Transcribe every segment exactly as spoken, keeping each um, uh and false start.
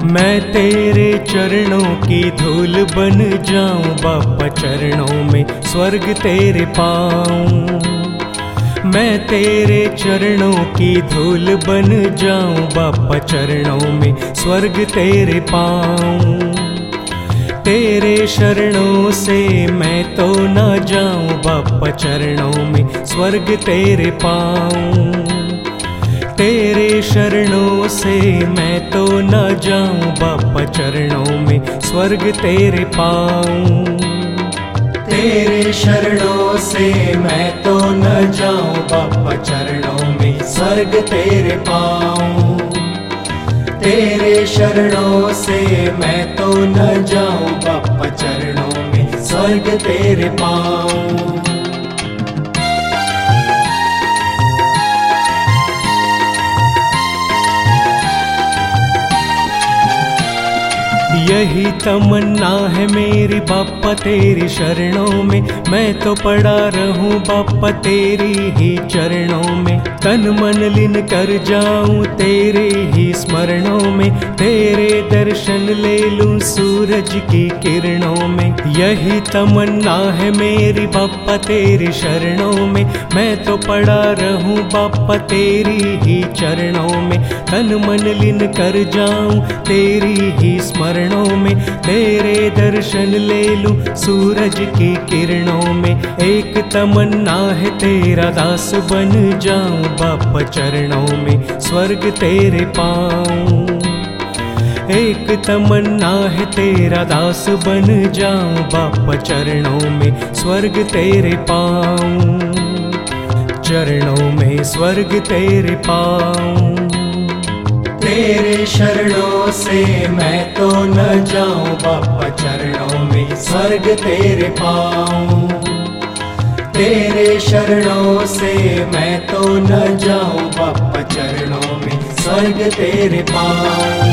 मैं तेरे चरणों की धूल बन जाऊं बापा, चरणों में स्वर्ग तेरे पाऊं। मैं तेरे चरणों की धूल बन जाऊं बापा, चरणों में स्वर्ग तेरे पाऊं। तेरे शरणों से मैं तो ना जाऊं बापा, चरणों में स्वर्ग तेरे पाऊं। तेरे शरणों से मैं तो न जाऊं बापा, चरणों में स्वर्ग तेरे पाऊं। तेरे शरणों से मैं तो न जाऊं बापा, चरणों में स्वर्ग तेरे पाऊं। तेरे शरणों से मैं तो न जाऊं बापा, चरणों में स्वर्ग तेरे पाऊं। यही तमन्ना है मेरी बापा तेरी शरणों में, मैं तो पड़ा रहूं बापा तेरी ही चरणों में। तन मन लीन कर जाऊं तेरे ही स्मरणों में, तेरे दर्शन ले लूं सूरज की किरणों में। यही तमन्ना है मेरी बापा तेरी शरणों में, मैं तो पड़ा रहूं बापा तेरी ही चरणों में। तन मन लीन कर जाऊं तेरी ही स्मरणों में, तेरे दर्शन ले लूं सूरज की किरणों में। एक तमन्ना है तेरा दास बन जाऊं बापा, चरणों में स्वर्ग तेरे पाऊं। एक तमन्ना है तेरा दास बन जाऊं बापा, चरणों में स्वर्ग तेरे पाऊं। चरणों में स्वर्ग तेरे पाऊं। तेरे शरणों से मैं तो न जाऊं बापा, चरणों में स्वर्ग तेरे पाऊं। तेरे शरणों से मैं तो न जाऊं बापा, चरणों में स्वर्ग तेरे पाऊं।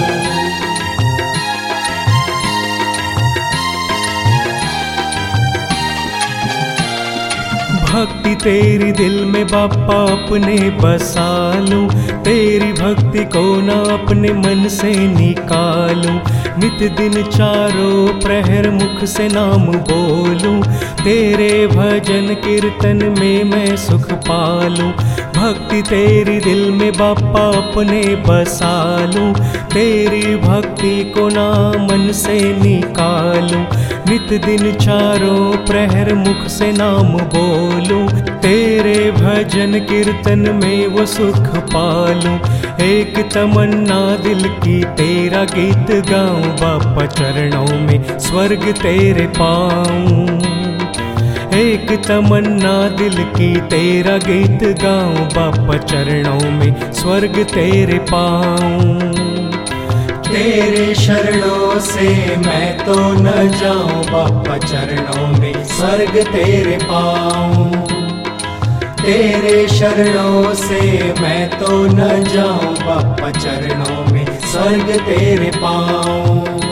भक्ति तेरी दिल में बापा अपने बसा लूं, तेरी भक्ति को ना अपने मन से निकालूं। नित दिन चारों प्रहर मुख से नाम बोलूं, तेरे भजन कीर्तन में मैं सुख पालूं। भक्ति तेरी दिल में बापा अपने बसा लूं, तेरी भक्ति को ना मन से निकालूं। नित दिन चारों प्रहर मुख से नाम बोलूं, तेरे भजन कीर्तन में वो सुख पालूं। एक तमन्ना दिल की तेरा गीत गाऊं बापा, चरणों में स्वर्ग तेरे पाऊं। एक तमन्ना दिल की तेरा गीत गाऊं बापा, चरणों में स्वर्ग तेरे पाऊं। तेरे शरणों से मैं तो न जाऊं बापा, चरणों में स्वर्ग तेरे पाऊं। तेरे शरणों से मैं तो न जाऊं बापा, चरणों में स्वर्ग तेरे पाऊं।